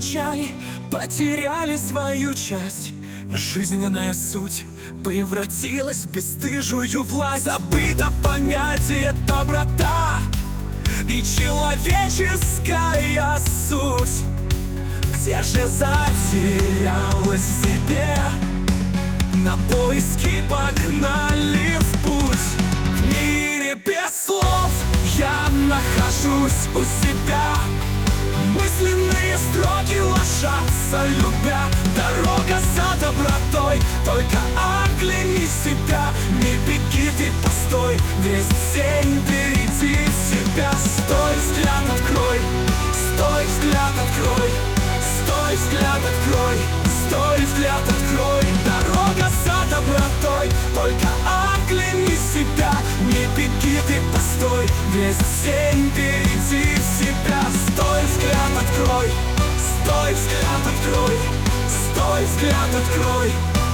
невзначай потеряли свою часть. Жизненная суть превратилась в бесстыжую власть. Забыто понятие доброта и человеческая суть. Где же затерялась в себе? На поиски погнали в путь. В мире без слов я нахожусь у себя. Мысленные строки ложатся, любя. Дорога за добротой, только огляни себя. Не беги, ты постой, весь день впереди себя. Стой, взгляд открой, стой, взгляд открой, стой, взгляд открой, стой, взгляд открой. Дорога за добротой, только огляни себя. Не беги, ты постой, весь день впереди себя. Стой, взгляд открой, стой, взгляд открой, стой, взгляд открой.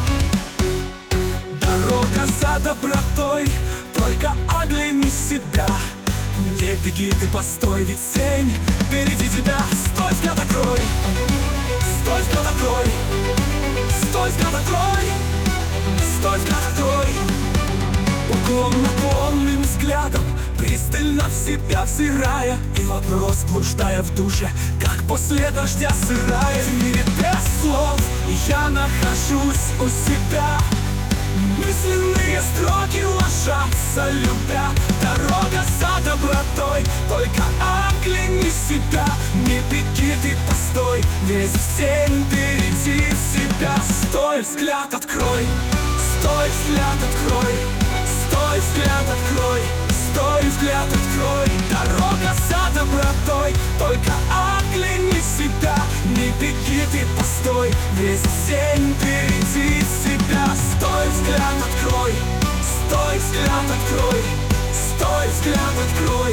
Дорога за добротой, только огляни себя. Не беги, ты постой, ведь тень впереди тебя. Стой, взгляд открой, стой, взгляд открой, стой, взгляд открой, стой, взгляд открой. Уклонным взглядом, пристально в себя взирая, и вопрос, блуждая в душе, как после дождя сырая. В мире без слов я нахожусь у себя. Мысленные строки ложатся, любя. Дорога за добротой, только огляни себя. Не беги, ты постой, весь день впереди себя. Стой, взгляд открой, стой, взгляд открой, стой, взгляд открой, стой, взгляд открой. Дорога за добротой, только огляни себя. Не беги, ты постой, весь день впереди себя. Стой, взгляд открой, стой, взгляд открой, стой, взгляд открой.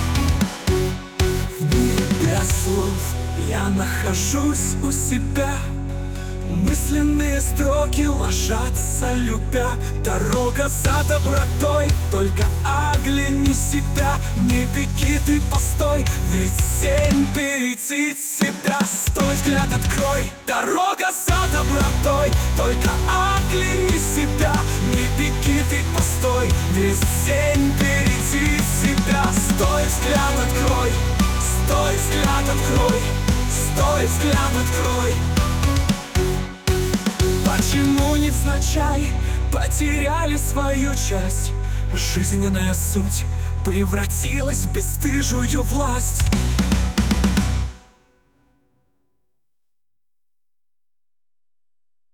В мире без слов я нахожусь у себя. Мысленные строки ложатся, любя. Дорога за добротой, только огляни себя. Не беги, ты постой, ведь день впереди себя. Стой, взгляд открой, дорога за добротой, только огляни себя. Не беги, ты постой, весь день впереди себя. Стой, взгляд открой, стой, взгляд открой, стой, взгляд открой. Почему невзначай потеряли свою часть? Жизненная суть превратилась в бесстыжую власть.